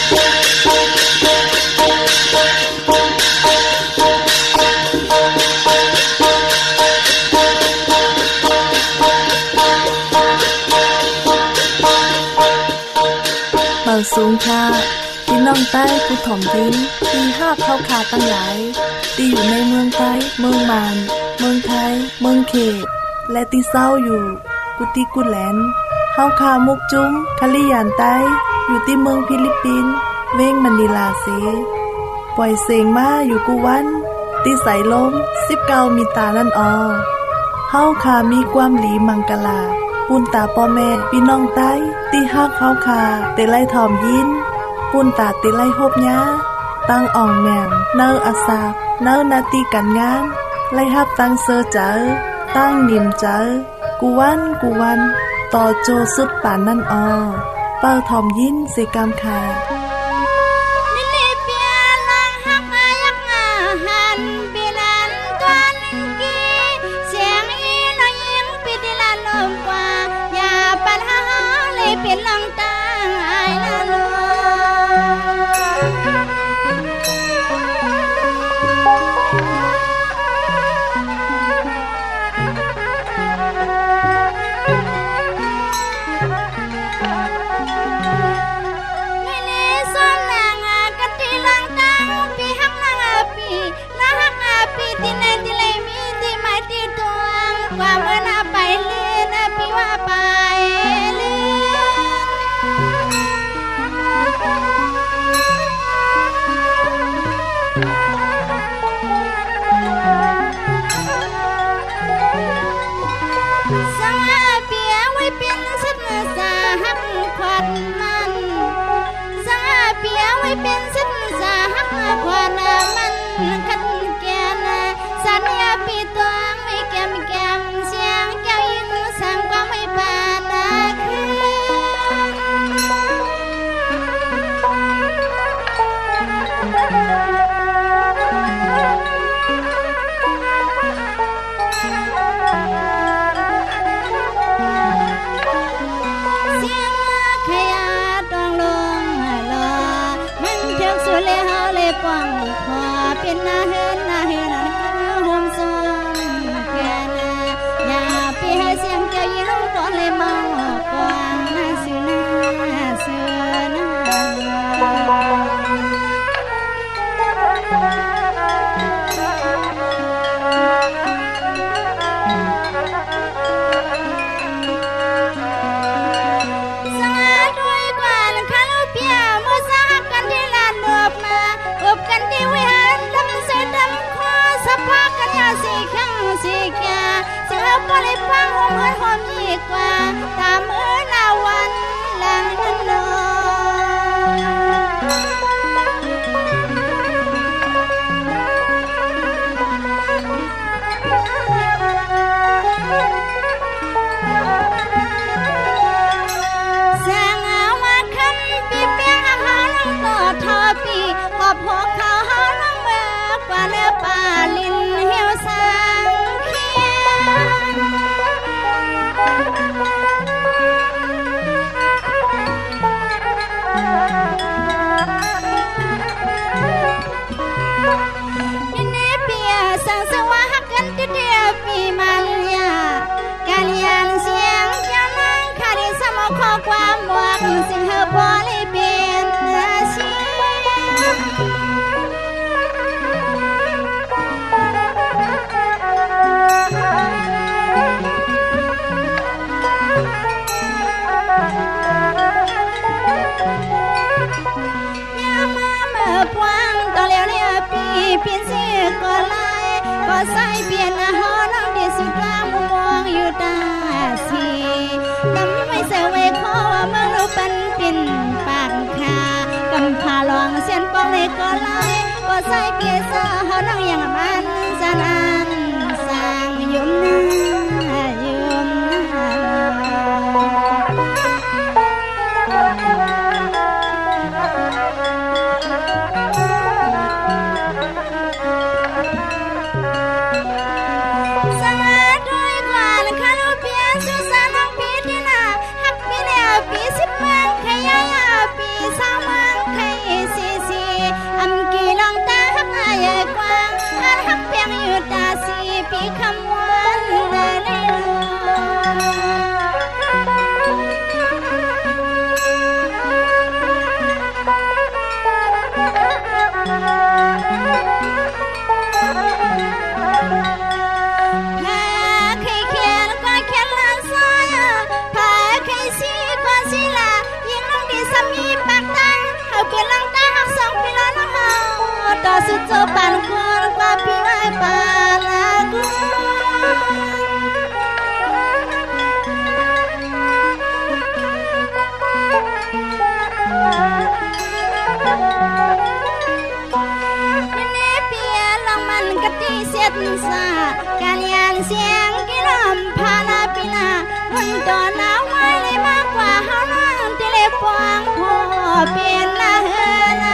สูงค่ะพี่น้องใต้ผู้ถ่อมดินที่ห้าเข้าขาตั้งหลายที่อยู่ในเมืองใต้เมืองมานเมืองไทยเมืองเขตและที่เศร้าอยู่กุฏิกุแลนเฮาคามุกจุ้มคาลิยานใต้อยู่ที่เมืองฟิลิปปินส์เว้งมันนีลาเซปล่อยเสียงมาอยู่กูวันที่ใส่ลม19มีตานั่นออเฮาคามีความหลีมังกลาปุ้นตาพ่อแม่พี่น้องใต้ที่ฮักเฮาคาเตไลทอมยินปุ้นตาเตไลฮบยาตั้งอ่องแม่งเนออาสาเนอนาตีกันงานไล่ฮับตั้งเซอเจอตั้งนิมเจอกูวันต่อโจสุดป่านนั่นออเป้าทอมยินสิกรรมค่ะเป็นลังตายละลนี่เลส่วนนางกะติลังตังปีหักนางปีละหักปีที่ไหนที่ไหนมีที่หมายที่ตวงความเมื่อนาไปเลียนปีว่าไปเป็นสิทธิ์สาหักความมันขัดแก่นะสัญญาปีตวงไม่แก้มเสียงแก้วยินสั่งความไม่ผ่านนะเสียงขยะต้องลงสุเลเฮาเลป้องพอเป็นนาเฮือนห่มซอมแก่นาอย่าไปให้เสียงแก้วยินก่อนเลยมองกว้างนาสินาเสือนากันที่วิหารดำเสดำคอสภากันยาสีขังสีแก่เสือปลิปังหอมยิ่งกว่าตามมือนาวันหลังนั้นนแสงอาว่าคำปีเปียงอาหารต่อทอปีขอบหัวเขาเฮาลังเมื่อกว่าเนื้อป่าลินเหี่ยวสังเขียนนี่เปียสังสวะหักกันที่เดียวปีมันยากาลยานเสียงเจ้านั่งคาริสมข้อความหวังสิ่งเฮาบ่เลยเป็นเสียเปลี่ยนเสียก็ไล่ก็ใส่เปลี่ยนหอน้องเดียสุดกลางมองอยู่ตาสีทำไมเสวยขอว่าเมืองรูปันเป็นปากคากำพาลองเสียนปองเลยก็ไล่ก็ใส่เปลี่ยนเสื้อหอน้องอย่างมันสนานสร้างยุ่มนายุ่มปีสิบเมืองขยายปีสามเมืองขสุดโจปานคนกว่าพี่ไว้ปาลากุกะติเสียดสาการยานเสียงกิลำพาลาปินาหุ่นตอนหนาวไว้เลยมากกว่าเฮานั่งที่เลฟองพอเป็นละเฮนา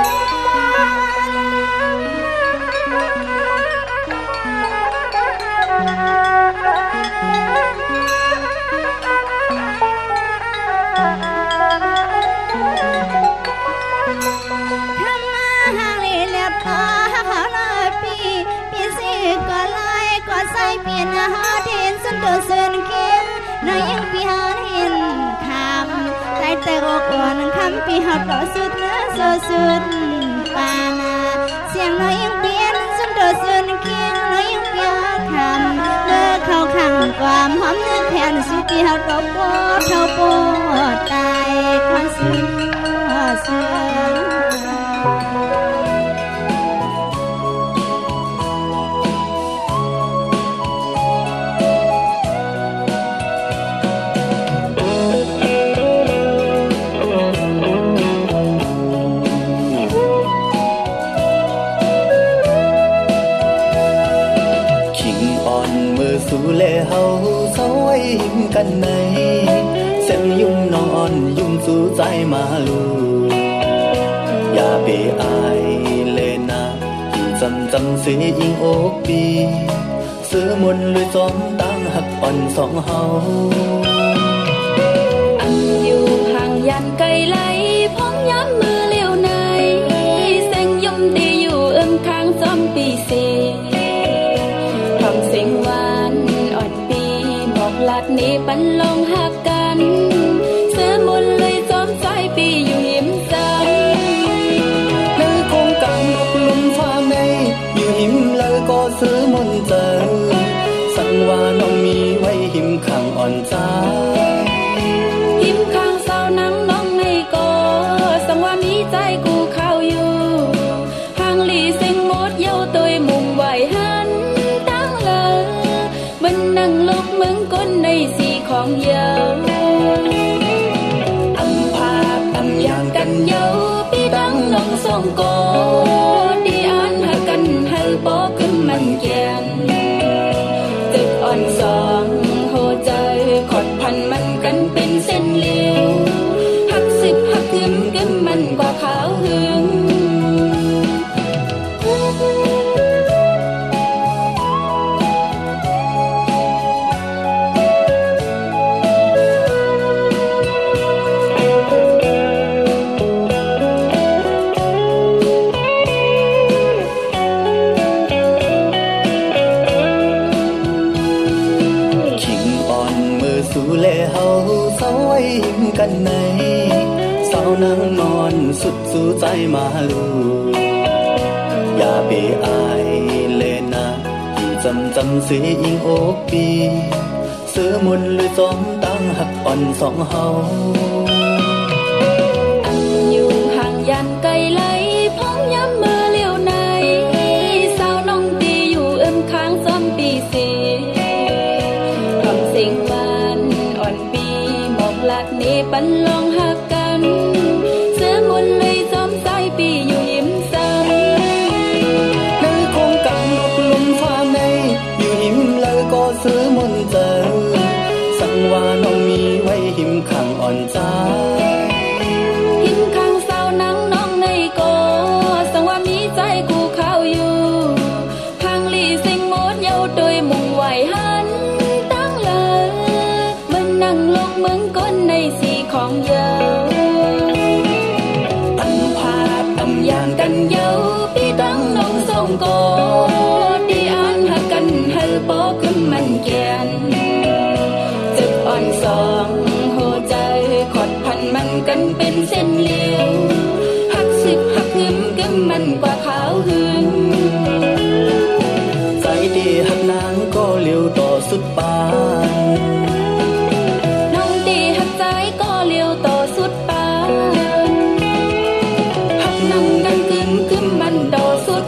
ใส่เปลี่ยนอาหารเห็นสันโดษเส้นเคียงน้อยยังปีหาเห็นคำใจแต่อกอ่อนคำปีหาต่อสุดเนื้อโซสุดปานาเสียงน้อยยังเปลี่ยนสันโดษเส้นเคียงน้อยยังปีหาคำเมื่อเข้าขังความหอมเนื้อแผ่นสุดปีหาต่อปอดเท่าปอดตายความสุดเสื่อสู่แลเฮาเศร้าไว้กันในเสียงยุ่งนอนยุ่งสู่ใจมาลูอย่าไปอายเลยนะอยู่จำเสียยิ่งอกปีซื้อมนเลยจอมตั้งหักอ่อนสองเฮาอันอยู่ห่างยันไกลไหลพร้อมย้ำมือเลี้ยวในเสียงยุ่งดีอยู่ข้างซ้อมปีเสทำเสียงหวานอ่อนปีบอกลัดนี้ปันลองหักกันเสือมนเลยจอมใจปีอยู่หิมซ้ำเลยคงกางนกลุ่มฟ้าในอยู่หิมเลยก็ซื้อมนเจอสั่งว่าน้องมีไว้หิมข้างอ่อนใจหิมข้างเศร้านังน้องในก็สั่งว่ามีใจกูเข้าอยู่ห่างหลีเสียงมดเย้าตัวมุงไหวหันบันนั่งลกมึงก้นในสีของเยาอำภาพอำอย่างกันเยาพี่ดังน้องส่งกอดีอันหากันให้ปอขึ้นมันแกนตึกอ่อนสองโหใจขอดพันมันกันเป็นเส้นเหลวหักสิบหักกึมมันกว่าขาวหึงสู่แลเฮาเศร้าไว้กันในสาวนั่งนอนสุดสู่ใจมาลูอย่าไปอายเลยนะอยู่จำเสียยิ่งอกปีซื้อมนเลยจอมตั้งหักอ่อนสองเฮาอันอยู่ห่างยันไกลไหลพร้อมย้ำมือเลี้ยวในสาวน้องตีอยู่ข้างซ้อมปีเสทำเสียงหวานอ่อนปีบอกลัดนี้ปันลองหักกันเสือมนเลยจอมใจปีอยู่หิมซ้ำเลยคงกางนกลุ่มฟ้าในอยู่หิมเลยก็ซื้อมนเจอสั่งว่าน้องมีไว้หิมข้างอ่อนใจหิมข้างเศร้านังน้องในก็สั่งว่ามีใจกูเข้าอยู่ห่างหลีเสียงมดเย้าโดยมุงไหวหันตั้งเลยบันนั่งลกมึงก้นในสีของเยาอำภาพอำอย่างกันเยาพี่ดังน้องส่งก็ดีอันหากันให้ปอขึ้นมันแกนจึกอ่อนสองโหใจขอดพันมันกันเป็นเส้นเหลวหักสิบหักกึมมันกว่าขาวหึงใจดีหักนางก็เลี้ยวต่อสุดปานน้องดีหักใจก็เลี้ยวต่อสุดปานหักนั่งดังกึมมันต่อสุด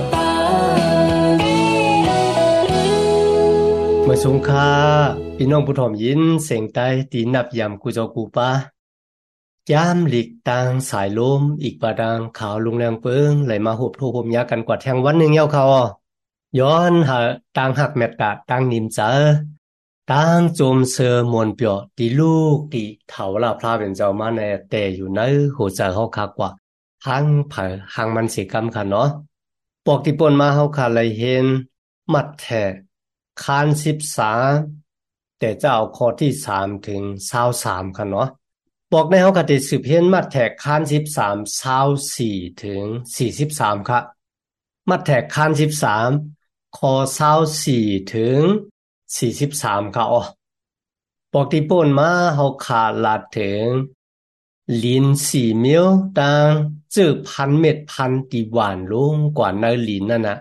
มื่อสงค่าพี่น้องผู้ถ่อมยินเสียงใต้ตีนับยำกูเจ้ากูป้ายามหลีกต่างสายลมอีกปะดังขาวลุงแรงเปิงไหลมาหุบโทผมยากันกว่าแทงวันหนึ่งเย้าเขาย้อนหาต่างหักแมตตาต่างนิมเจอต่างโจมเสือมวนเปียวตีลูกตีเถาลาพลาเป็นเจ้ามาในแต่อยู่ในหัวใจเขาคากว่าหังเผอหังมันเสียกรรมค่ะเนาะปอกที่ปนมาเขาขาเลยเห็นมัดแทคาน13แต่จะเอาข้อที่3ถึง23ค่ะเนาะบอกในเฮาก็ได้สืบเห็นมัดแทคาน13 24ถึง43ค่ะมัดแทคาน13ข้อ24ถึง43ค่ะบอกที่ป่นมาเฮาขาลาดถึงลิน4มิลตังจื้อพันเม็ดพันตีหวานลงกว่าในลินนั่นน่ะ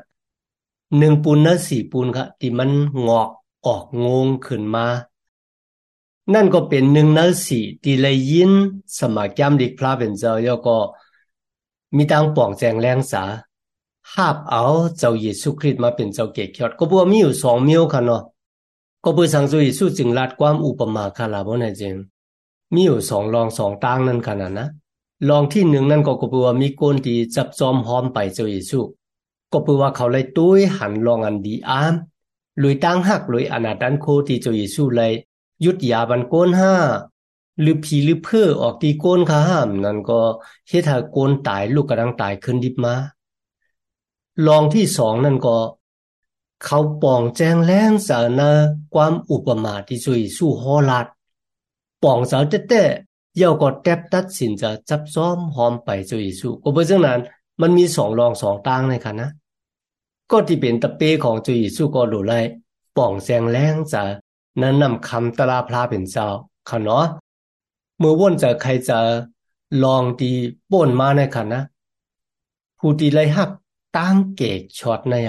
1ปูนนะ4ปูนค่ะที่มันงอกออกงงขึ้นมานั่นก็เป็น1ใน4ที่เลยยินสมัครยามดิกพระเป็นเจ้าแล้วก็มีทางป่องแจงแรงสาหาบเอาเจ้าเยซูคริสต์มาเป็นเจ้าเกศยอดก็บ่มีอยู่2มิลค่ะเนาะก็เพื่อสังสุเยซูจึงลาดความอุปมาค่ะล่ะบ่แน่จริงมีอยู่2รอง2ตางนั่นขนาดนะรองที่1นั่นก็เพื่อว่ามีคนที่จับจอมหอมไปเจ้าเยซูก็เพื่อว่าเขาเลยตุ้ยหันลองอันดีอามลุยตั้งหักลุยอนาดันโคที่เจ้าเยซูเลยยุดยาบันโกนหรือผีหรือเพื่อออกตีโกนค่ะห้ามนั่นก็เฮ็ดให้โกนตายลูกกระดังตายขึ้นดิบมาลองที่2นั่นก็เขาปองแจ้งแรงสารนะความอุปมาที่เจ้าเยซูฮอลัดปองสาวเต้ๆเย่าก็แทบตัดสินจะจับซ้อมหอมไปเจ้าเยซูก็เพราะฉะนั้นมันมี2รอง2ตางในค่ะนะก็ที่เป็นตะเปของเจ้าเยซูก็รู้ไล่ป่องแสงแรงจะนั้นนำคำตลาพลาเป็นเจ้าค่ะเนาะเมื่อว่นจะใครจะลองที่ป่นมาในค่ะนะผู้ที่ไล่หักตั้งเกกช็อตใน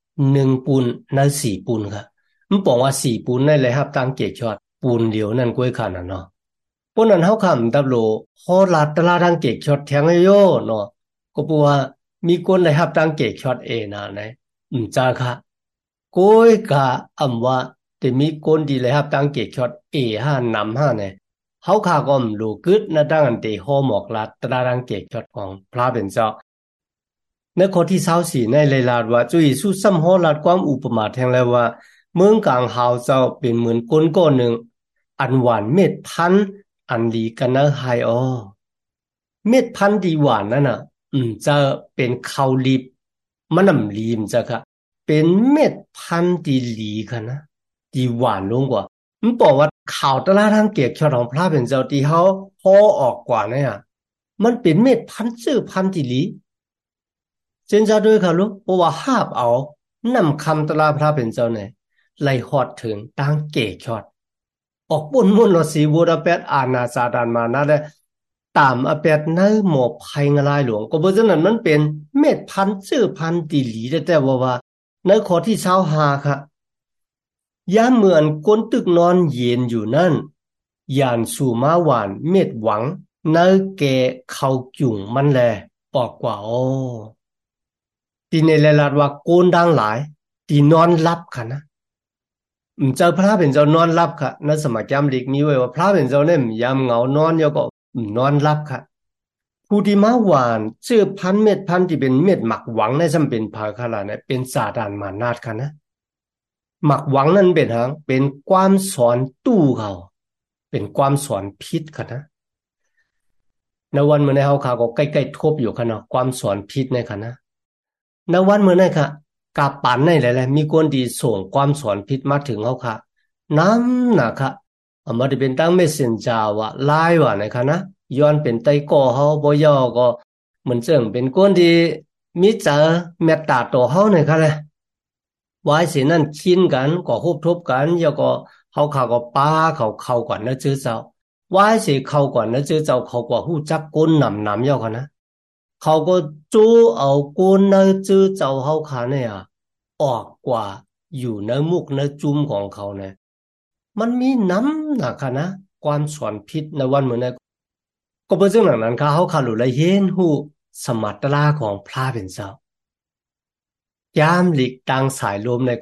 1ปูนใน4ปูนค่ะมันบอกว่า4ปูนในไล่หักตั้งเกกช็อตปูนเดียวนั่นก้วยค่ะนะเนาะเพราะนั้นเฮาคำดับโลฮอลาตลาทางเกกช็อตแทงโยเนาะก็เพราะว่ามีคนไล่หักตั้งเกกช็อตนะนะจ้าค่ะก้อยกะอำว่าแต่มีคนที่ไล่หักตั้งเกกช็อต5นำ5เนี่ยเฮาขาก็รู้กึดนะดังอันเตฮอหมอกลาตลาทางเกกช็อตของพระเป็นเจ้าในข้อที่24ในเลยลาดว่าจุยสุซ้ำฮอลาดความอุปมาแทงแล้วว่าเมืองกลางหาวเจ้าเป็นเหมือนก้นก้อนหนึ่งอันหวานเม็ดพันธุ์อันดีกันนะไฮเม็ดพันธุ์ดีหวานนั่นน่ะจะเป็นข้าวลีบมันน้ำลีมจ้ะค่ะเป็นเม็ดพันธุ์ดีหลีค่ะนะดีหวานลงกว่ามันบอกว่าข่าวตลาดทางเกียรติของพระเป็นเจ้าที่เฮาพอออกกว่าเนี่ยมันเป็นเม็ดพันธุ์ชื่อพันธุ์ดีหลีเจนจะด้วยค่ะลูกเพราะว่าหาบเอานำคำตลาพระเป็นเจ้าเนี่ยไล่ฮอดถึงตั้งเกกช็อตออกบนมุนว่าสีบูดาเปตอาณาซาดานมานะได้ตามอเปตในหมอบภัยงลายหลวงก็เพราะฉะนั้นมันเป็นเม็ดพันธุ์ชื่อพันธุ์ดีหลีแต่ว่าในข้อที่25ค่ะยามเหมือนก้นตึกนอนเย็นอยู่นั่นยานสู่มาหวานเม็ดหวังในแก่เขาจุ่งมันแลออกกว่าตีในลาดว่าโกนดังหลายตีนอนรับค่ะนะเจ้าพระเป็นเจ้านอนรับค่ะในสมัยยามเด็กมีไว้ว่าพระเป็นเจ้าเนี่ยยามเหงานอนแล้วก็นอนรับค่ะผู้ที่มาหวานชื่อพันเม็ดพันที่เป็นเม็ดหมักหวังในจำเป็นภาคาลาเนี่ยเป็นซาตานมานาฏค่ะนะหมักหวังนั้นเป็นความสอนตู้เขาเป็นความสอนพิษค่ะนะในวันเมื่อในเฮาขาก็ใกล้ๆทบอยู่ค่ะเนาะความสอนพิษในค่ะนะในวันเมื่อนั้นค่ะกาปันในหลายๆมีคนที่ส่งความสอนพิษมาถึงเฮาค่ะน้ำน่ะค่ะมาได้เป็นตั้งเมสเซนเจอร์ว่าไลน์ว่าในค่ะนะย้อนเป็นไตก่อเฮาบ่ย่อก็เหมือนเจิงเป็นคนที่มีใจเมตตาต่อเฮาในค่ะเลยไว้สินั่นคินกันก็ฮบทบกันแล้วก็เฮาขาก็ป้าเขาก่อนนะจื้อเจ้าไว้สิเขาก่อนนะจื้อเจ้าเขากว่าฮู้จักก้นนำย่อค่ะนะเขาก็จู้เอาก้นนะจื้อเจ้าเฮาขาเนี่ยออกกว่าอยู่ในมุกในจุ่มของเขาเนี่ยมันมีน้ำนะค่ะนะความสอนพิษในวันเหมือนนั้นก็เพราะฉะนั้นค่ะเฮาขารู้ละเห็นฮู้สมัตตราของพระเป็นเจ้ายามหลีกต่างสายลมเนี่ยก็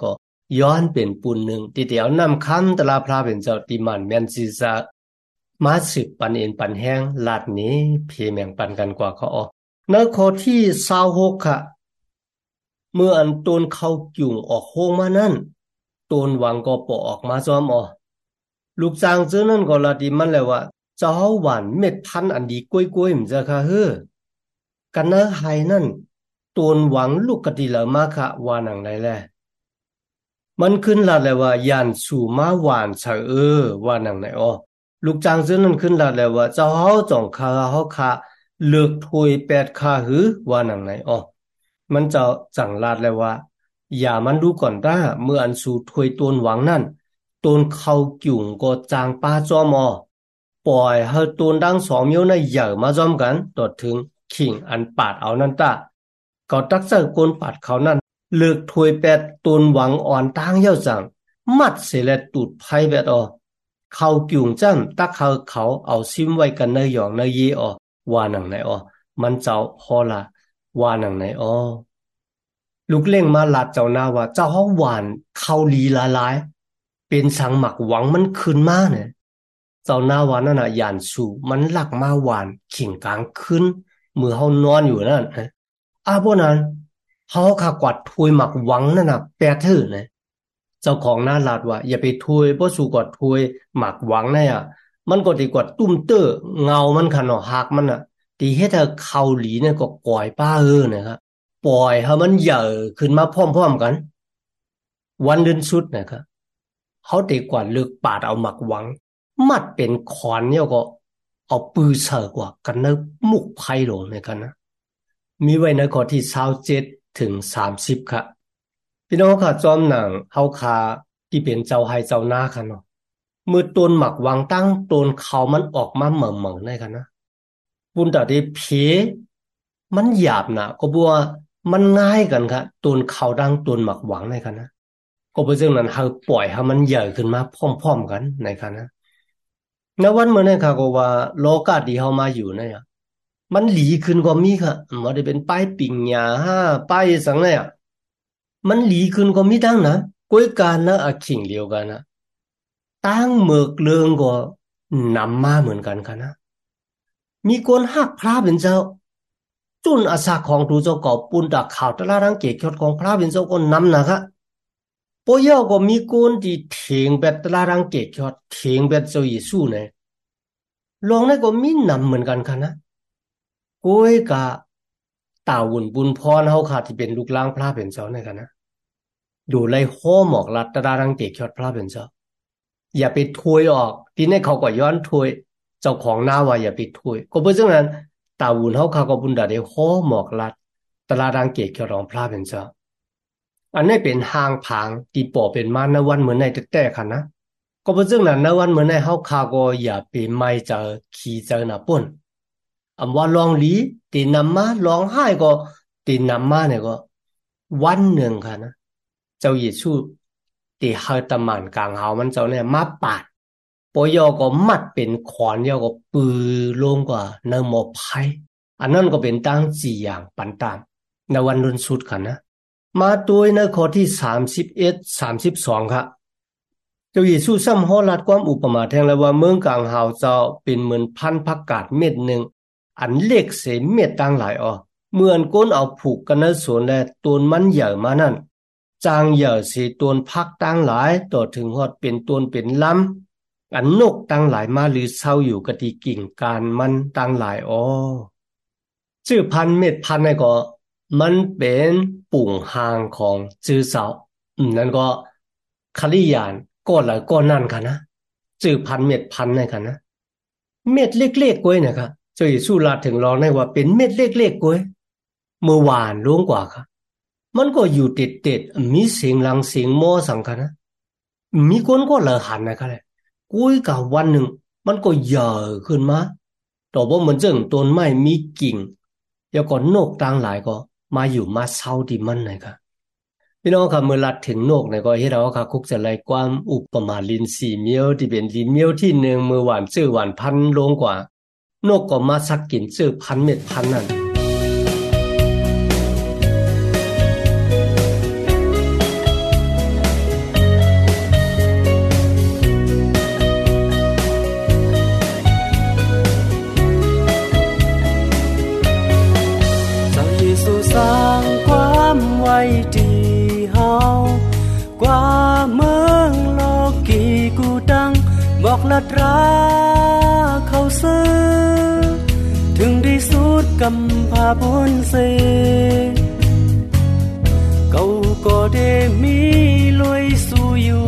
ย้อนเป็นปุ่นหนึ่งที่เดียวนำคำตลาพระเป็นเจ้าติมันแม่นสิซะมาสืบปันเอ็นปันแห้งลาดนี้เพแม่งปันกันกว่าเขาในข้อที่26ค่ะเมื่ออันตนเข้าจุ่งออกโฮงมานั้นตนหวังก็ปออกมาซ้อมลูกจางเจ้านั้นก็ลาดิมันแหละว่าเจ้าหวานเม็ดพันอันดีกล้วยๆมันจะค่ะกันนะไห้นั่นตนหวังลูกกะติละมาค่ะว่าหนังไหนแลมันขึ้นลาดเลยว่าย่านสู่มาหวานเฉว่าหนังไหนลูกจางเจ้านั้นขึ้นลาดเลยว่าเจ้าเฮาจ่องคาเฮาค่ะเลิกถวย8ค่าว่าหนังไหนมันจะจังลาดเลยว่าอย่ามันดูก่อนได้เมื่ออันสู่ถวยตนหวังนั่นตนเข้ากิ่งก็จางป้าจอมปล่อยให้ตนดัง2มิ้วในเหย่มาจอมกันตอดถึงขิงอันปาดเอานั่นตาก็ตักเจอกนปาดเขานั่นเลือกถวย8ตนหวังอ่อนตั้งเย่าจังมัดเสและตูดไพ่แบบเข้ากิ่งจ้ำตักเขาเอาซิมไว้กันเนยหยองเนยเยว่าหนังไหนมันเจ้าพอละว่าหนังไหนลูกเล่งมาลาดเจ้านาว่าเจ้าเฮาหวานเข้าลีละลายเป็นสังหมักหวังมันขึ้นมาเนี่ยเจ้านาว่านั่นน่ะย่านสู่มันหลักมาหวานขิงกลางขึ้นมือเฮานอนอยู่นั่นบ่นั้นเฮาค่ะกวาดถวยหมักหวังนั่นน่ะแปดเถิดนะเจ้าของนาลาดว่าอย่าไปถวยบ่สู่กวาดถวยหมักหวังน่ะมันก็ดีกว่าตุ้มเต้อเงามันคั่นหักมันน่ะที่เฮ็ดให้เข้าหลีเนี่ยก็ก่อยป้านะครับปล่อยให้มันใหญ่ขึ้นมาพร้อมๆกันวันเดือนสุดนะครับเขาตีกว่าเลือกปาดเอาหมักหวังมัดเป็นขอนเนี่ยก็เอาปืนเสือกว่ากันในมุกไพ่หลงในกันนะมีไว้ในข้อที่27ถึง30ค่ะพี่น้องค่ะจอมหนังเฮาคาที่เป็นเจ้าให้เจ้าหน้าค่ะเนาะมือต้นหมักหวังตั้งต้นเขามันออกมาเหม่งๆในกันนะปุ่นตาที่เพมันหยาบนะก็บัวมันง่ายกันค่ะต้นเขาดังต้นหมักหวังในกันนะก็เป็นเรื่องนั้นเขาปล่อยให้มันใหญ่ขึ้นมาพร้อมๆกันในกันนะในวันเมื่อนี้ค่ะก็ว่าโลกาที่เฮามาอยู่เนี่ยมันหลีขึ้นก็มีค่ะบ่ได้เป็นป้ายปิ่งหญ้าป้ายสังเนี่ยมันหลีขึ้นก็มีตั้งนะก้อยการนะขิงเดียวกันนะตั้งเมือกเลืองก็นำมาเหมือนกันค่ะนะมีคนฮักพระเป็นเจ้าจุนอาสาของดูเจ้าก็ปุ่นตะข่าวตะลารังเกยดของพระเป็นเจ้าก็นำนะคะปอยก็มีคนที่เถียงแบบตะลารังเกยดเถียงแบบเจ้าเยซูเนี่ยลองนั้นก็มีนำเหมือนกันค่ะนะก้อยกะตาวุ่นบุญพรเฮาค่ะที่เป็นลูกหลานพระเป็นเจ้าเนี่ยค่ะนะดูไล่ห้อหมอกลัดตะลารังเกยดพระเป็นเจ้าอย่าไปถวยออกทีนี้เขาก็ย้อนถวยเจ้าของหน้าว่าอย่าไปถวยก็เพราะฉะนั้นตาวุ่นเฮาค่ะก็บุญดาได้ห้อหมอกลัดตะลารังเกยดของพระเป็นเจ้าอันนี้เป็นห้างผางที่ป่อเป็นมาในวันเหมือนในแต่ค่ะนะก็เพราะฉะนั้นในวันเหมือนในเฮาคาก็อย่าไปไม่เจอขี้เจอหน้าป่นอำว่าลองหลีตีนำมาลองไห้ก็ตีนำมาเนี่ยก็วันหนึ่งค่ะนะเจ้าเยซูตีเฮาตะมันกลางเฮามันเจ้าเนี่ยมาปาดปอยก็มัดเป็นขอนยอก็ปือลงกว่าในหมอไผ่อันนั้นก็เป็นตั้ง4อย่างปันตามในวันรุ่นสุดค่ะนะมาตัวในข้อที่31 32ค่ะเจ้าเยซูซ้ำฮอลัดความอุปมาแทงแล้วว่าเมืองกลางเฮาเจ้าเป็นเหมือนพันธุ์ผักกาดเม็ดหนึ่งอันเล็กเสเม็ดตั้งหลายเมื่อนก้นเอาผูกกันในสวนและต้นมันใหญ่มานั่นจางใหญ่สิต้นผักตั้งหลายต่อถึงฮอดเป็นต้นเป็นลำอันนกตั้งหลายมาหรือเศร้าอยู่กะที่กิ่งการมันตั้งหลายชื่อพันธุ์เม็ดพันธุ์นี่ก็มันเป็นปุ่งหางของจื้อเสานั่นก็คลิยานก็หลายก็นั่นค่ะนะจื้อพันเม็ดพันนี่ค่ะนะเม็ดเล็กๆก้วยนะครับเจ้าเยซูลาถึงลองได้ว่าเป็นเม็ดเล็กๆก้วยเมื่อวานลงกว่าค่ะมันก็อยู่ติดๆมีเสียงลังเสียงโมสังค่ะนะมีคนก็เลยหันนะคะเลยก้วยกับวันหนึ่งมันก็ใหญ่ขึ้นมาต่อว่าเหมือนเจ้าต้นไม้มีกิ่งแล้วก็นกต่างหลายก็มาอยู่มาเศร้าที่มันนะครับพี่น้องครับเมื่อลัดถึงนกเนี่ยก็ให้เราค่ะคุกจะไล่ความอุปมาลิน4เมียวที่เป็นลินเมียวที่1มือหวานชื่อหวานพันลงกว่านกก็มาสักกินชื่อพันเม็ดพันนั่นลัดราเขาซื้อถึงที่สุดกำพาบนเสเขาก็ได้มีลอยสู่อยู่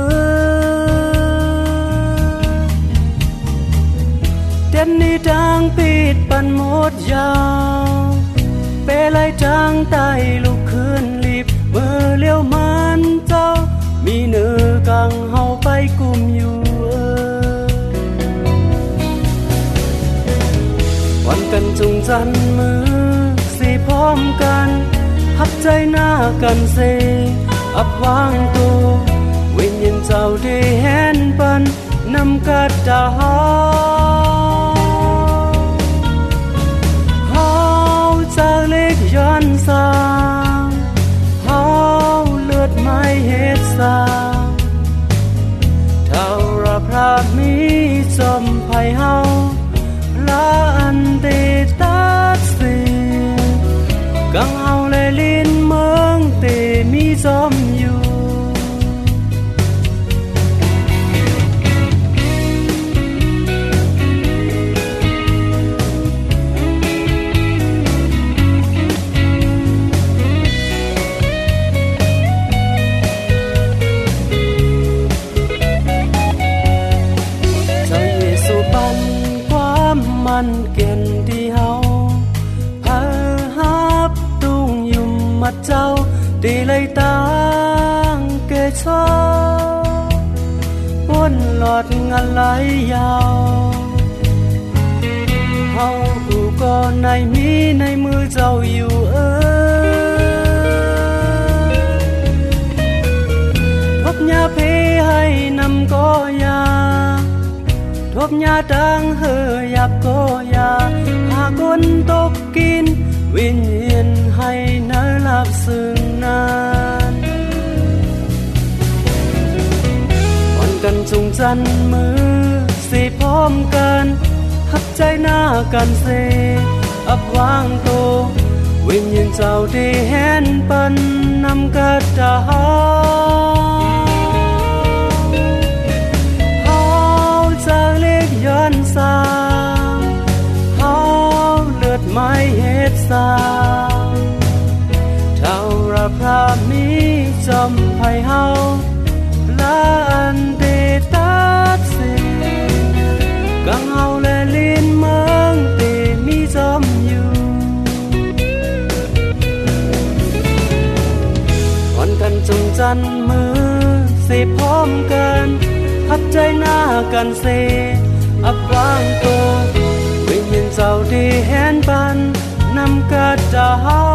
เด่นนี้ดังปิดปันหมดยาวเปลายจางใต้ลุกขึ้นรีบเมื่อเลี้ยวมันเจ้ามีเนื้อกังเฮาไปกุมอยู่วันกันจุงจันมือสิพร้อมกันหักใจหน้ากันเซอับวางตัววิญญาณเจ้าได้เห็นปันนำกัดดาเฮาจากเล็กย้อนสางเฮาเลือดไม้เฮ็ดสางเท่าระพระมีจอมภัยเฮาลาอันเตตัดสิกังเฮาและลิ้นเมืองเตมีจอมอยู่มันเก่นที่เฮาพาฮับตุ้งยุ่มมัดเจ้าตีเลยตั้งเกชอป้นหลอดงานไหลยาวเฮากูก็ในมีในมือเจ้าอยู่ทบยาเพให้นำก็ยาทบยาดังเฮยับก็ยาหาคนตกกินวิญญาณให้เนหลับซึ่งนานก่อนกันจุงจันมือสิพร้อมกันหักใจหน้ากันเซอับวางโตวิญญาณเจ้าได้เห็นปันนำกัดดาย้อนสางเฮาเลือดไม้เฮ็ดสางเท่าระพระมีจอมภัยเฮาลาอันเตตัดสิกังเฮาและลิ้นเมืองเตมีจอมอยู่ก่อนกันจงจันมือสิพร้อมกันหักใจหน้ากันเซอับวางตัววิญญาณเจ้าที่เห็นปันนำกัดดาเฮา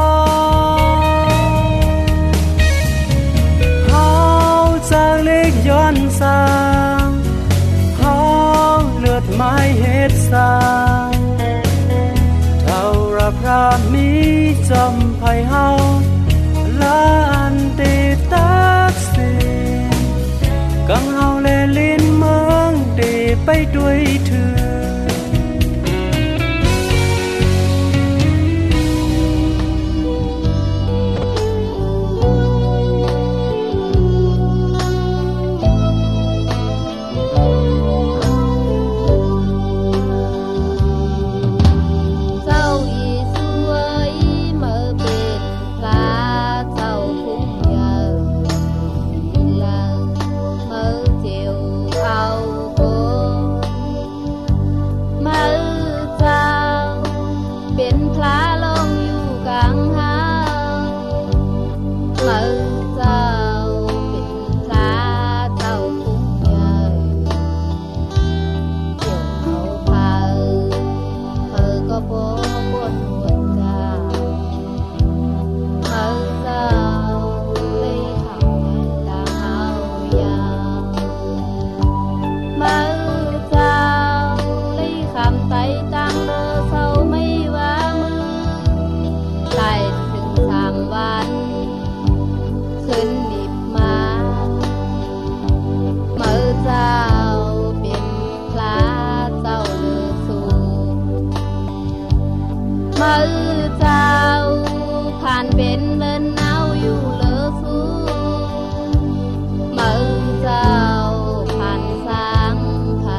จากเล็กย้อนสางเฮาเลือดไม้เฮ็ดสางเท่าระพระมีจอมภัยเฮาลาอันเตตัดสิกังเฮาและลิ้นเมืองเดไปด้วยเธอเ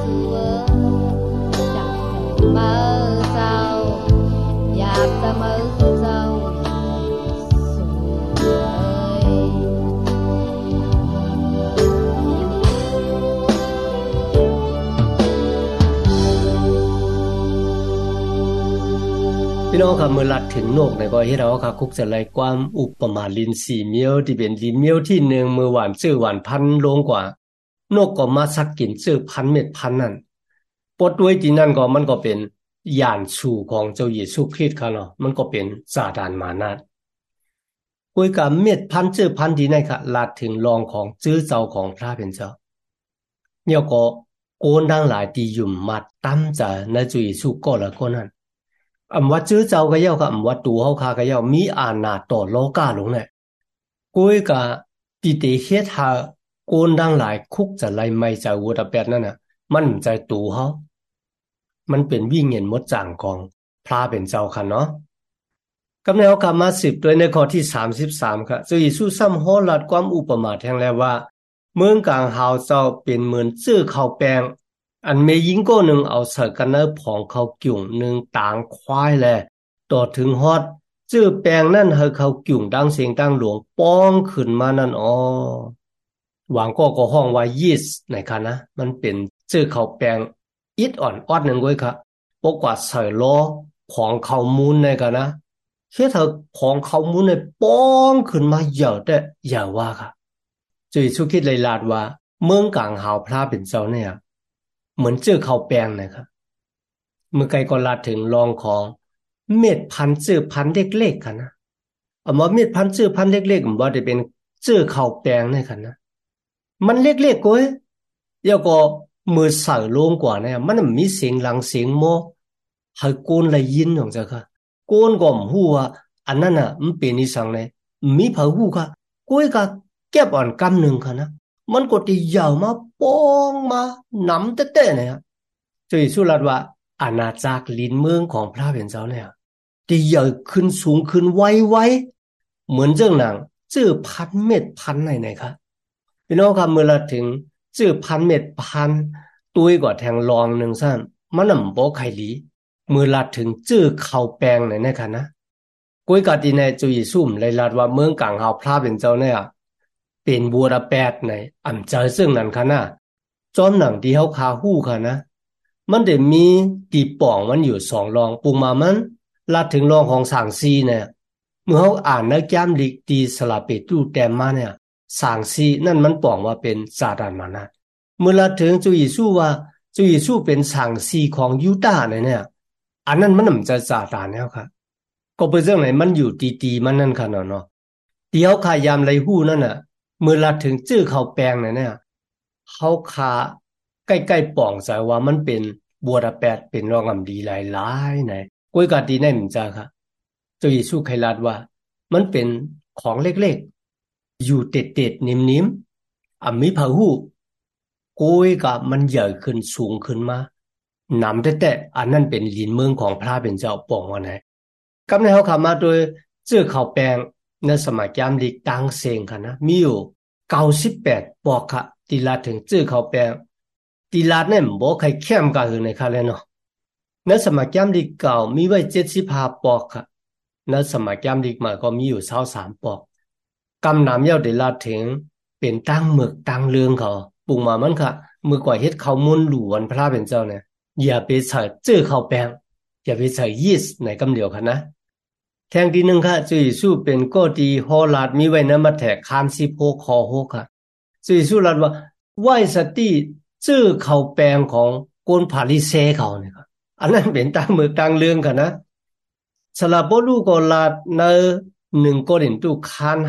พี่น้องครับเมื่อลัดถึงนกในก็ให้เราค่ะคุกจะไล่ความอุปมาลิน4เมียวที่เป็นลินเมียวที่1มือหวานชื่อหวานพันลงกว่านกก็มาสักกินชื่อพันเม็ดพันนั่นปดด้วยที่นั่นก็มันก็เป็นญาณชูของเจ้าเยซูคริสต์ค่ะเนาะมันก็เป็นซาตานมานะคุยกับเม็ดพันชื่อพันที่ไหนค่ะลัดถึงรองของชื่อเจ้าของพระเป็นเจ้าเนี่ยก็โกนทั้งหลายที่ยุ่มมัดตั้มใจในเจ้าเยซูก็ละคนนั้นว่าชื่อเจ้าก็ย่อกับว่าตัวเฮาคาก็ย่อมีอานาต่อโลกาลงเนี่ยกุยกะติเตเฮ็ดหาโกนดังหลายคุกจะไล่ไม่ใจวัวตะแปดนั่นน่ะมันใจตัวเฮามันเป็นวิญญาณหมดจางของพระเป็นเจ้าค่ะเนาะกำแนวกรรม10ด้วยในข้อที่33ค่ะเจ้าเยซูซ้ำโหลัดความอุปมาแทงแล้วว่าเมืองกลางหาวเจ้าเป็นเหมือนชื่อข้าวแป้งอันเมยิงก็หนึ่งเอาใส่กันเนอผองเขากิ่งหนึ่งต่างควายแลต่อถึงฮอดชื่อแปลงนั่นเฮาเขากิ่งดังเสียงดังหลวงป้องขึ้นมานั่นหวังก็ห้องว่ายีสต์ในค่ะนะมันเป็นชื่อเขาแปลงอิดอ่อนออดหนึ่งด้วยค่ะปกว่าใส่ล้อของเขามูลในค่ะนะเฮ็ดให้ของเขามูลในป้องขึ้นมาเยอะแต่อย่าว่าค่ะจุยสุคิดเลยลาดว่าเมืองกลางหาวพระเป็นเจ้าเนี่ยเหมือนเจื้อข้าวแป้งนะครับเมื่อไกลก็ลาถึงรองของเม็ดพันธุ์จื้อพันธุ์เล็กๆค่ะนะว่าเม็ดพันธุ์จื้อพันธุ์เล็กๆบ่ได้เป็นจื้อข้าวแป้งนี่ค่ะนะมันเล็กๆก้อยแล้วก็มือใส่ลงกว่าเนี่ยมันมีเสียงหลังเสียงโมให้โกนได้ยินของเจ้าค่ะโกนก็บ่ฮู้ว่าอันนั้นน่ะมันเป็นอีสังไหนมีเผาฮู้ค่ะก้อยก็เก็บอ่อนกำนึงค่ะนะมันก็ติยาวมาป้องมาหนำเต้ๆเนี่ยเจ้าเยซูตรัสว่าอาณาจักรลิ้นเมืองของพระเป็นเจ้าเนี่ยติใหญ่ขึ้นสูงขึ้นไวๆเหมือนเจ้าหนังชื่อพันเม็ดพันไหนๆครับพี่น้องครับเมื่อละถึงชื่อพันเม็ดพันตุ้ยก็แทงรองหนึ่งซั่นมันน่ะบ่ใครหลีเมื่อละถึงชื่อข้าวแป้งไหนๆค่ะนะก้อยกะติในเจ้าเยซูเลยรัสว่าเมืองกลางเฮาพระเป็นเจ้าเนี่ยเป็นบัวระแปดในอำเจอซึ่งนั้นค่ะนะจอมหนังที่เฮาคาฮู้ค่ะนะมันได้มีตีป่องมันอยู่2รองปุงมามันลาถึงรองของสางซีเนี่ยเมื่อเฮาอ่านในแก้มลิกตีสลาเปตุแต้มมาเนี่ยสางซีนั่นมันป่องว่าเป็นซาตานมานะเมื่อลาถึงจุยซูว่าจุยซูเป็นสางซีของยูดาห์เนี่ยอันนั้นมันจะซาตานแล้วค่ะก็เป็นเรื่องไหนมันอยู่ตีๆมันนั่นค่ะเนาะเดี๋ยวขายามไรฮู้นั่นน่ะเมื่อละถึงจื้อเขาแปลงเนี่ยเขาขาใกล้ๆป่องใส่ว่ามันเป็นบัวระแปดเป็นรองอำดีหลายๆไหนก้อยกาตีในเหมือนจ้าค่ะเจ้าเยซูไขลาดว่ามันเป็นของเล็กๆอยู่เต็ดๆนิ่มๆมีพะฮู้ก้อยกะมันใหญ่ขึ้นสูงขึ้นมานำแต่อันนั้นเป็นลิ้นเมืองของพระเป็นเจ้าป่องว่าไหนกำในเฮาเข้ามาโดยจื้อเขาแปลงในสมัยยามลิกตังเซงค่ะนะมีอยู่98ปอกค่ะตีลาถึงจื้อเขาแปลงตีลาเนี่ยบ่ใครเข้มกะหือในค่ะเลยเนาะในสมัยยามลิกเก่ามีไว้75ปอกค่ะในสมัยยามลิกใหม่ก็มีอยู่23ปอกกำนำยาวตีลาถึงเป็นตั้งหมึกตั้งเรืองเขาปุงมามันค่ะมือกว่าเฮ็ดข้าวมุนหลวนพระเป็นเจ้าเนี่ยอย่าไปใส่จื้อเขาแปลงอย่าไปใส่ยีสต์ในกำเดียวค่ะนะแทงที่1ค่ะจุยสู้เป็นก็ดีฮอลาดมีไว้นำมาแทกคาน16ข้อ6ค่ะจุยสู้รัดว่าไหว้สติชื่อเขาแปลงของโกนพาริเซเขาเนี่ยครับอันนั้นเป็นตั้งมือตั้งเรื่องค่ะนะสลาบลูก็ลาดใน1โครินธ์คาน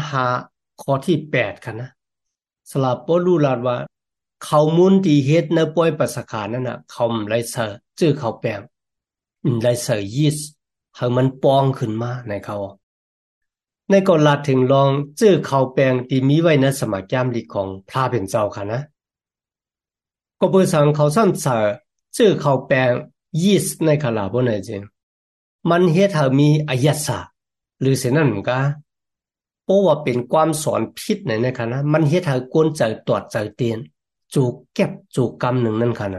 5ข้อที่8ค่ะนะสลาบลูลาดว่าเขามุนที่เฮ็ดในป่วยปัสสาวะนั่นน่ะเขาไล่เสอชื่อเขาแปลงไล่เสอยีสต์ให้มันปองขึ้นมาในเขาในก็ลาถึงลองจื้อเขาแปลงที่มีไว้ในสมัยยามลิกของพระเป็นเจ้าค่ะนะก็เปิดสังเขาซ้ำเสอจื้อเขาแปลงยีสต์ในคาลาบ่ได้จริงมันเฮ็ดให้มีอายศาสตร์หรือเสนั้นเหมือนกันเพราะว่าเป็นความสอนผิดในค่ะนะมันเฮ็ดให้คนใจตรวจใจเตียนจูเก็บจูกรรมหนึ่งนั่นค่ะเนาะ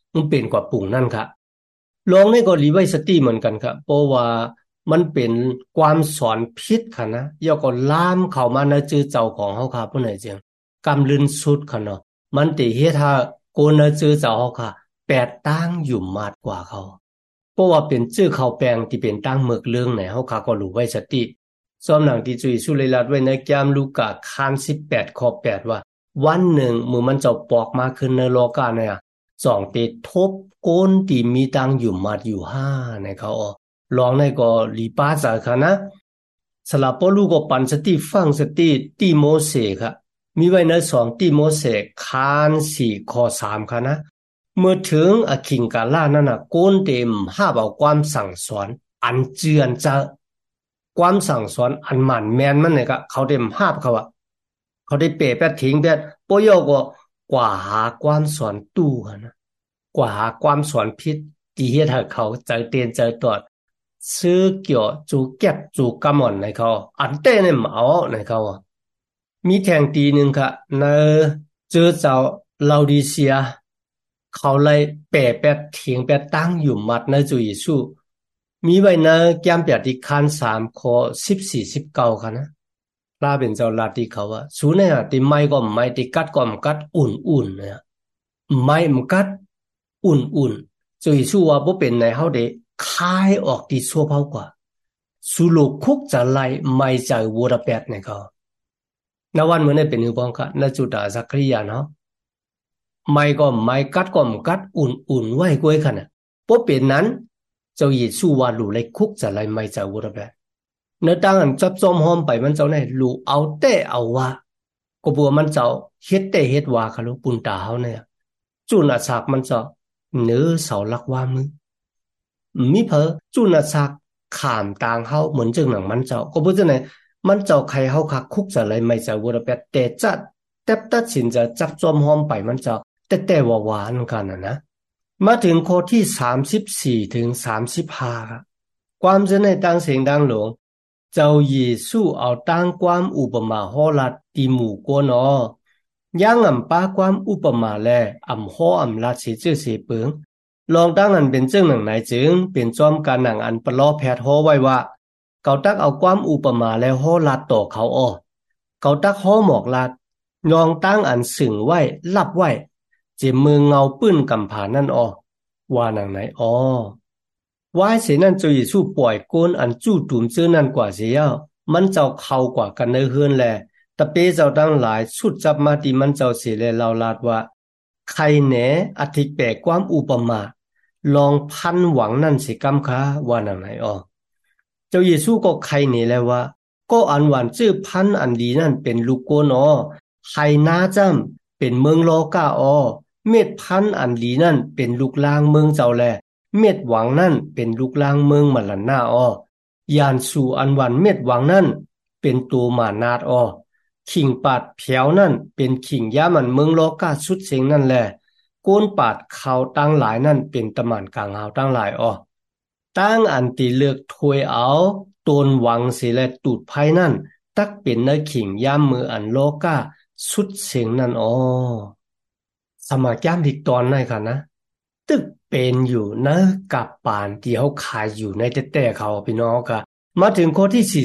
มันเป็นกว่าปุ่งนั่นค่ะลองนี่ก็รีไว้สติเหมือนกันครับเพราะว่ามันเป็นความสอนผิดค่ะนะย่อก็ลามเข้ามาในจื้อเจ้าของเฮาค่ะผู้ไหนจังกำลืนสุดค่ะเนาะมันติเฮ็ดให้โกนในจื้อเจ้าเฮาค่ะแปดตั้งอยู่มากกว่าเขาเพราะว่าเป็นจื้อเขาแปลงที่เป็นตั้งเมือกเรื่องไหนเฮาค่ะก็รู้ไว้สติซ้อมหนังที่จุยสุเลยลัดไว้ในแก้มลูกาคาน18ข้อ8ว่าวันหนึ่งมือมันจะปอกมาขึ้นในโลกาเนี่ย2ติทบโกนที่มีตังอยู่มาอยู่5ในเขาลองในก็ลีป้าจากค่ะนะสลับปลูกก็ปันสติฟังสติติโมเสค่ะมีไว้ใน2ติโมเสคาน4ข้อ3ค่ะนะเมื่อถึงอคิงกาลานั่นน่ะโกนเต็มห้าเอาความสั่งสอนอันเจือนจะความสั่งสอนอันหมั่นแมนมันเนี่ยก็เขาเต็มห้าเขาว่าเขาได้เปะแปะทิ้งแปะปโยก็กว่าหาความสอนตู้ค่ะนะกว่าหาความสอนผิดที่เฮ็ดให้เขาใจเตียนใจตอดซื้อเกี่ยวจูเก็บจูกำมอนในเขาอันเต้เนี่ยเอาในเขามีแทงตีหนึ่งค่ะในเจอเจ้าลาวดีเซียเขาเลยแปะแปะทิ้งแปะตั้งอยู่มัดในจุยสู้มีไว้ในแก้มแปะที่คัน3ข้อ14 19ค่ะนะลาเป็นเจ้าลาที่เขาว่าสูเนี่ยที่ไม่ก็ไม่ที่กัดก็มกัดอุ่นๆเนี่ยไม่มกัดอุ่นๆจุยสู้ว่าบ่เป็นในเฮาได้คายออกที่ชั่วเฮากว่าสุโลคุกจะไล่ไม่ใจวัวแปดในเขาณวันมื้อนี้เป็นอยู่บ่ค่ะณจุดาสักริยาเนาะไม่ก็ไม่กัดก็มกัดอุ่นๆไว้กวยคั่นน่ะบ่เป็นนั้นเจ้าเยซูว่าลูเลยคุกจะไล่ไม่ใจวัวแปดเนื้อตั้งอันจับจอมหอมไปมันเจ้าไหนลูเอาแต่เอาว่าก็บัวมันเจ้าเฮ็ดแต่เฮ็ดว่าค่ะลูกปุ่นตาเฮาเนี่ยจุนอาศักมันเจ้าเนื้อเสาลักว่ามือมีเพอจุนอาศักขามตางเฮาเหมือนจังหนังมันเจ้าก็บ่จังไหนมันเจ้าใครเฮาคักคุกจะไล่ไม่ใจวัวแปดแต่จัดแต่ตัดสินจะจับจอมหอมไปมันเจ้าแต่ว่าหวานกันนะมาถึงข้อที่34ถึง35ครับความจะในตั้งเสียงดังหลวงเจ้าเยซูเอาตั้งความอุปมาฮอลัดตีหมู่กวนอย่างอำป้าความอุปมาแลอำฮออำลัดสิจื้อสิเปิงลองตั้งอันเป็นจึงหนังไหนจึงเป็นจอมการหนังอันปลอแพทย์ฮอไว้ว่าเกาตักเอาความอุปมาและฮอลัดต่อเขาเกาตักฮอหมอกลัดยองตั้งอันสึงไว้ลับไว้เจมือเงาปื้นกำผานั่นว่าหนังไหนว่าเสียนั่นจะยิสู้ปล่อยโกนอันจู่ตุ่มเจอนั่นกว่าเสียมันเจ้าเข้ากว่ากันในเฮือนแลตะเปเจ้าตั้งหลายสุดจับมาที่มันเจ้าเสียเลยเราลาดว่าใครแหนอธิแปลความอุปมาลองพันหวังนั่นสิกำค้าว่าหนังไหนเจ้าเยซูก็ใครแหนแล้วว่าก็อันหวานชื่อพันอันดีนั่นเป็นลูกโกนใครนาจ้ำเป็นเมืองโลกาเม็ดพันอันดีนั่นเป็นลูกลางเมืองเจ้าแลเม็ดหวังนั่นเป็นลูกลางเมืองมะลันนายานสู่อันวันเม็ดหวังนั่นเป็นตัวมานาดขิงปาดเผียวนั่นเป็นขิงยามันเมืองโลกาสุดเสียงนั่นแหละโกนปาดเขาตั้งหลายนั่นเป็นตะหมันกลางหาวตั้งหลายตั้งอันตีเลือกถวยเอาตนหวังสิและตูดไผ่นั่นตักเป็นในขิงยามมืออันโลกาสุดเสียงนั่นสมาแก้มดิกตอนไหนค่ะนะตึกเป็นอยู่นะกับปานที่เขาขายอยู่ในแต่เขาพี่น้องก็มาถึงข้อที่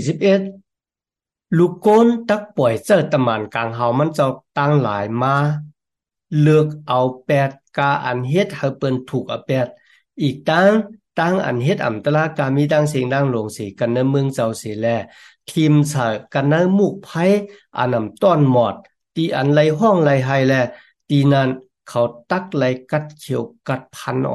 41ลูกโกนตักป่วยเจอตะมันกลางเฮามันเจ้าตั้งหลายมาเลือกเอา8กาอันเฮ็ดให้เปิ้นถูก8อีกตั้งอันเฮ็ดอำตลากามีดังเสียงดังลงสิกันในเมืองเจ้าสิแลทีมสะกันในมุกไผอันนำต้อนหมอดตีอันไหลห้องไหลไห้แลตีนั้นเขาตักไหลกัดเขียวกัดพัน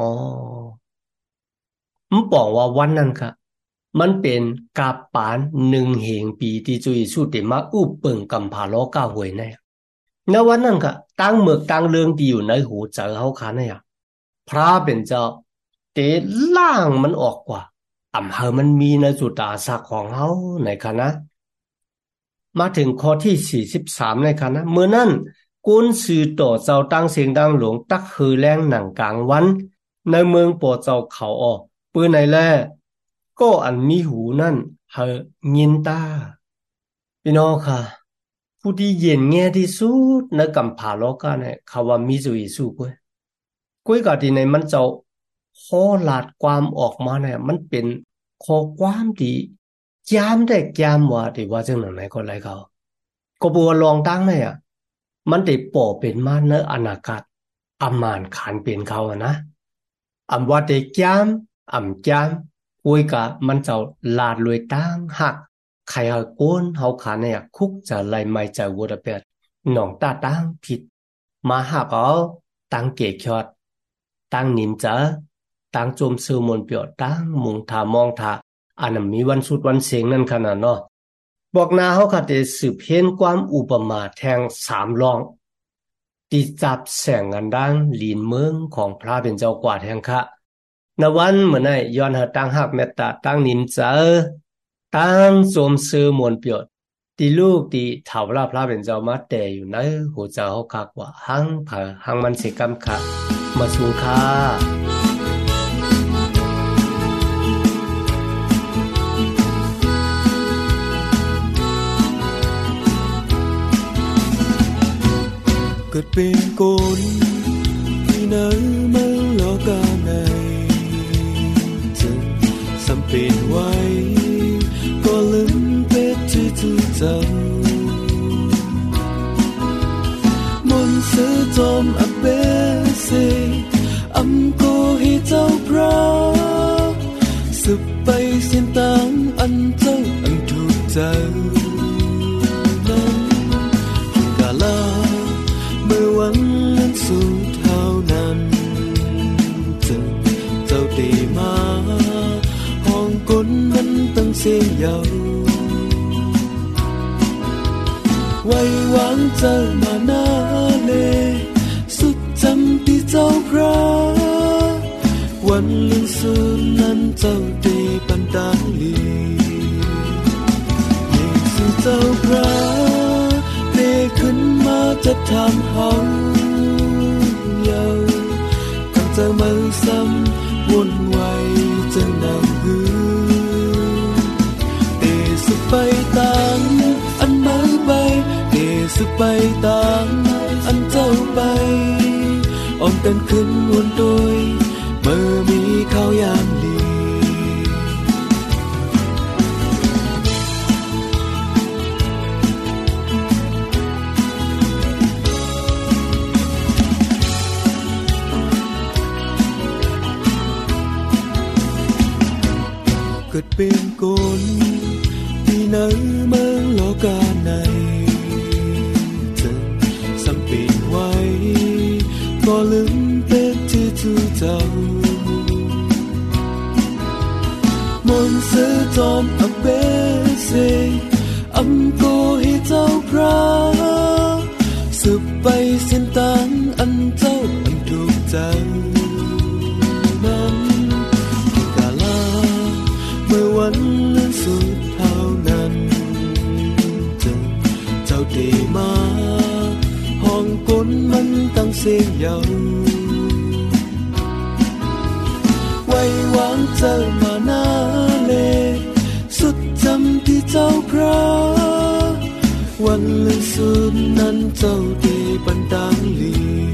มันบอกว่าวันนั้นค่ะมันเป็นกาปาน1เหงปีที่จุยสุติมาอุปเปิงกำผาโลกาหวยในวันนั้นค่ะตั้งเมือกตั้งเรื่องที่อยู่ในหูเจอเขาค่ะเนี่ยพระเป็นเจ้าเตล่างมันออกกว่ามันมีในจุดาศักของเขาในค่ะนะมาถึงข้อที่43ในค่ะนะเมื่อนั้นกุนซือต่อเจ้าตั้งเสียงดังหลวงตักฮือแรงหนังกลางวันในเมืองปอเจ้าเขาปื้อไหนแลก็อันมีหูนั่นเฮยินตาพี่น้องค่ะผู้ที่เย็นแง่ที่สุดในกำผาโลกาเนี่ยเขาว่ามีจุยสู้กกุ้ยก็ที่ในมันเจ้าข้อลาดความออกมาเนี่ยมันเป็นข้อความที่จามได้จามว่าที่ว่าจังไหนก็ไรเขาก็บัวลองตั้งเนี่ยมันได้ป่อเป็นมาเนอนาคตอำมานขานเป็นเขานะอำว่าได้จามอำจามกุ้ยก็มันเจ้าลาดลวยตั้งหักใครเอาก้นเฮาขาเนี่ยคุกจะไล่ไม่จะวัวดะเป็ดหนองตาตั้งผิดมาหักเอาตั้งเกยอดตั้งนินจาตั้งโจมซื้อมนเปียวตั้งมุงทามองทาอันนั้นมีวันสุดวันเสียงนั่นขนาดเนาะบอกนาเฮาก็ได้สืบเห็นความอุปมาแทง3รองที่จับแสงอันดังลีนเมืองของพระเป็นเจ้ากว่าแห่งคะณวันเมื่อไหร่ย้อนหาตั้งหักเมตตาตั้งนินจาตั้งโจมซื้อมนเปียวที่ลูกที่เฒ่าพระเป็นเจ้ามาแต่อยู่ในหัวใจเฮาคักว่าหังผาหังมันสิกำคะมาสูงค่าเกิดเป็นคนที่ไหนมาหลอกกันไหนจึงสำเป็นไว้ก็ลืมเป็ดที่ทุกเจ้ามนต์ซื้อจอมอับเบเซอำโกให้เจ้าพระสืบไปเส้นทางอันเจ้าอันถูกเจ้านั้นกาลาเมื่อวันนั้นสุดเท่านั้นจึงเจ้าได้มาห้องกลมันตั้งเสียงยาวไว้วางเจ้ามาหน้าเลสุดจำที่เจ้าพระวันลืมสุดนั้นเจ้าได้ปันดาลีเยซูเจ้าพระได้ขึ้นมาจะทำเฮาเยาตั้งใจมาซ้ำวนไว้จะนำหือเดสุไปตามอันมาไปเดสุไปตามอันเจ้าไปออมกันขึ้นวนโดยเมื่อมีข้าวยามดีเกิดเป็นคนที่ไหนเมืองโลกาไหนจึงสำเป็นไว้ก็ลืมเป็ดที่ทุกเจ้ามนต์ซื้อจอมอับเบเซอำโกให้เจ้าพระสืบไปเส้นทางอันเจ้าอันถูกใจนั้นกาลาเมื่อวันนั้นสุดเท่านั้นจึงเจ้าได้มาห้องกลมันตั้งเสียงยาวไว้วางเจ้ามาหน้าเลสุดจำที่เจ้าพระวันลืมสุดนั้นเจ้าได้ปันดังลี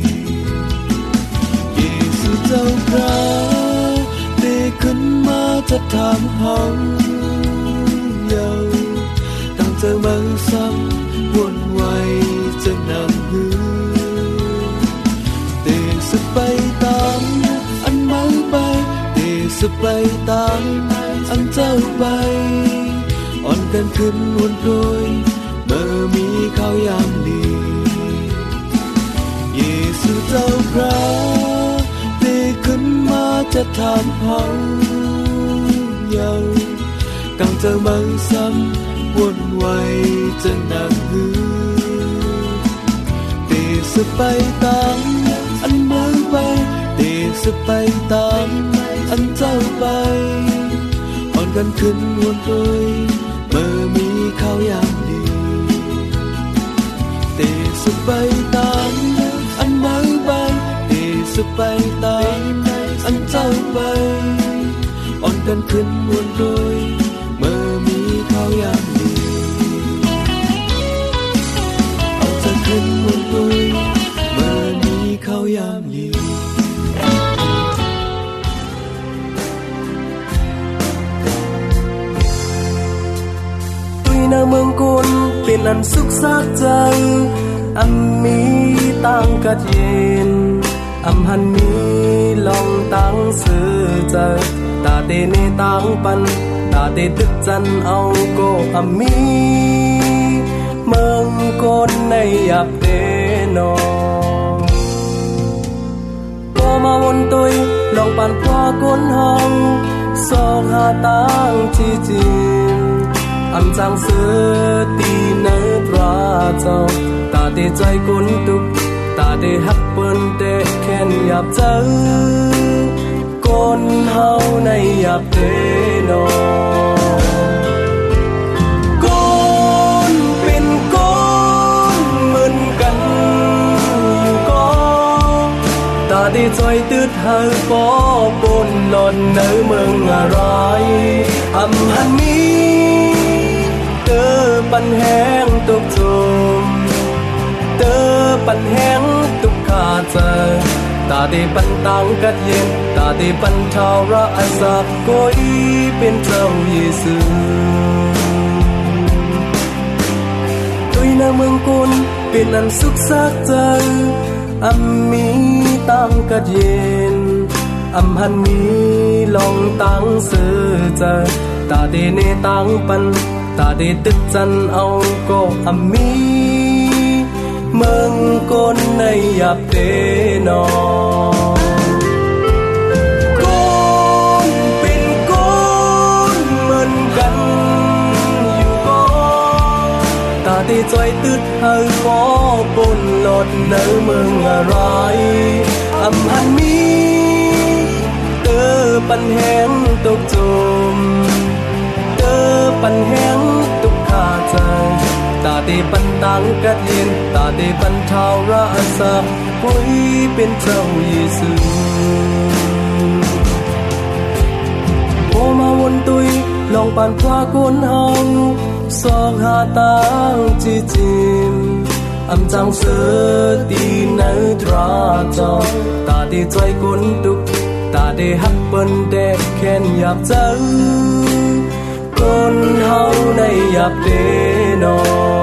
เยซูเจ้าพระได้ขึ้นมาจะทำเฮาเยาตั้งใจมาซ้ำวนไว้จะนำหือเดสุไปตามอันมาไปเดสุไปตามอันเจ้าไปอ่อนกันขึ้นวนโดยเมื่อมีข้าวยามดีเยซูเจ้าพระได้ขึ้นมาจะทำเฮาเยากังเจอมาซ้ำวนไว้จะนำหือเดสุไปตามอันมาไปเดสุไปตามอันเจ้าไปอ่อนกันขึ้นวนโดยเมื่อมีข้าวยามดีเดสุไปตามอันมาไปเดสุไปตามอันเจ้าไปอ่อนกันขึ้นวนโดยเมื่อมีข้าวยามดีอ่อนจะขึ้นวนโดยเมื่อมีข้าวยามดีอันสุขสักใจอันมีตั้งกัดเย็นอำหันมีลองตั้งสื่อเจอตาเตเนตั้งปันตาเตตึกจันเอาโกอำมีเมืองคนในยับเตนอก็มาวนตุยลองปันพวกคนเฮาสองหาตั้งที่จีนอำจังเสือตีเนตราเจ้าตาเตใจคนตุกตาเตฮักเปิ้นเตแค่นยับเจอคนเฮาในยับเตนอคนเป็นคนเหมือนกันอยู่ก็ตาเตใจตึดเฮาก็ปนหล่นในเมืองอะไรอำหันมีเตอปันแห้งตกจมเตอปันแห้งตุกขาเจอตาเดปันตังกัดเย็นตาเดปันทาวระอาศักโกยเป็นเจ้าเยซูตุยนาเมืองกุนเป็นอันสุขสักใจอัมมีตังกัดเย็นอัมหันมีลองตังเสือเจอตาเดเนตังปันตาเดตึกจันเอาก็อัมมีเมืองคนในยับเตนอคนเป็นคนเหมือนกันอยู่ก็ตาเตจอยตึดเฮาขอปนหลดในเมืองอะไรอำหันมีเตอปันแห้งตกจมเตอปันแห้งตุกขาใจตาเตปันตังกัดเย็นตาเตปันทาวระอาศักปุยเป็นเจ้าเยซูโอมาวนตุยลองปันพวกคนเฮาสองหาตังจีจิมอำจังเสือตีในตราจอตาเตใจคนตุกตาเตฮักเปิ้นเด็กแค่นยับเจอคนเฮาในยับเตนอ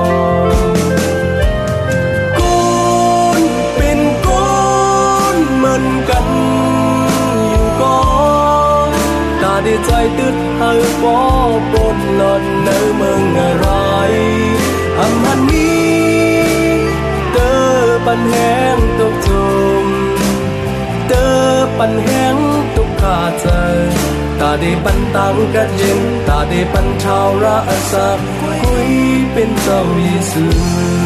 คนเป็นคนเหมือนกันอยู่ก็ตาได้ใจตึดเฮาบ่ปนหล่นในเมืองอะไรอำหันมีเตอปันแห้งตกจมเตอปันแห้งตุกขาใจตาเดปันตังกัดเย็นตาเดปันทาวระอาศักคุยเป็นเจ้าเยซู